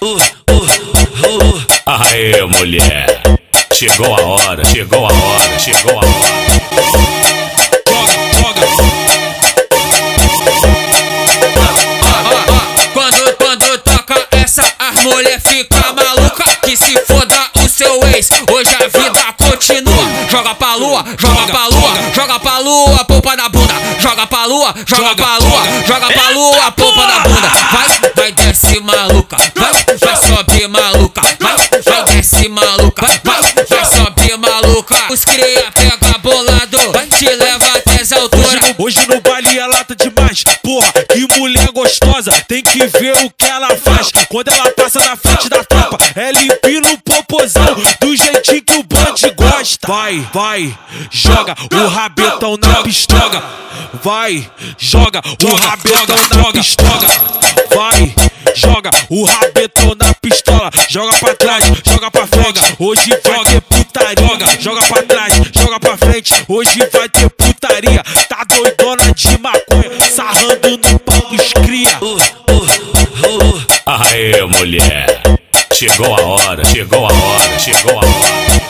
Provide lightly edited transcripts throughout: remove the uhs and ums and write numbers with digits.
Aê, mulher, chegou a hora, chegou a hora, chegou a hora. Quando toca essa, as mulher fica maluca. Que se foda o seu ex, hoje a vida continua. Joga pra lua, joga pra lua, joga pra lua, polpa na bunda. Joga pra lua, joga pra lua, joga pra lua, polpa na bunda. Vai desce maluca, vai sobe maluca, vai desce maluca, vai sobe maluca. Os cria pega bolado, vai te levar até as alturas. Hoje no baile é lata demais, porra, que mulher gostosa. Tem que ver o que ela faz quando ela passa na frente da tropa. É limpinho no popozão, do jeitinho que o bonde gosta. Vai, joga o rabetão na pistola. Vai, joga o rabetão na pistola. Vai, joga o rabetão na pistola. Joga pra trás, joga pra frente, hoje vai ter putaria. Joga pra trás, joga pra frente, hoje vai ter putaria. Tá doidona de maconha, sarrando no pau dos cria. Aê, mulher, chegou a hora, chegou a hora, chegou a hora.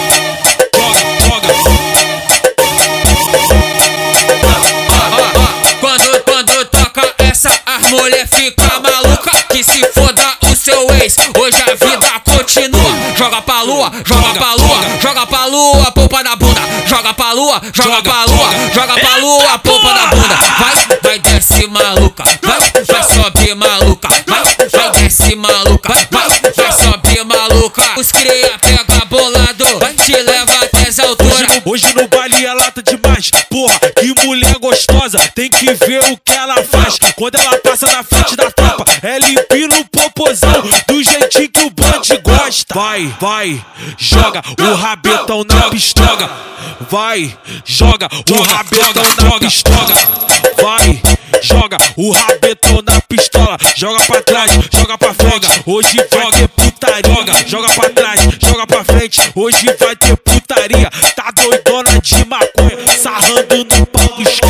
Quando toca essa, as mulher fica maluca. Que se foda o seu ex, hoje a vida continua. Joga pra lua, joga pra lua, joga pra lua, polpa na bunda. Joga pra lua, joga pra lua, joga pra lua, polpa na bunda. Vai desce maluca, vai sobe maluca, vai desce maluca, vai sobe maluca. Os cria pega bolado, vai te levar até as alturas. Hoje no baile é lata demais, porra, que mulher gostosa. Tem que ver o que ela faz quando ela passa na frente da tropa. É limpinho no popozão, do jeitinho que o bonde gosta. Vai, joga o rabetão na pistola. Vai, joga o rabetão na pistola. Vai, joga o rabetão na pistola. Joga pra trás, joga pra frente, hoje vai ter putaria. Joga pra trás, joga pra frente, hoje vai ter putaria. Tá doidona de maconha, sarrando no pau dos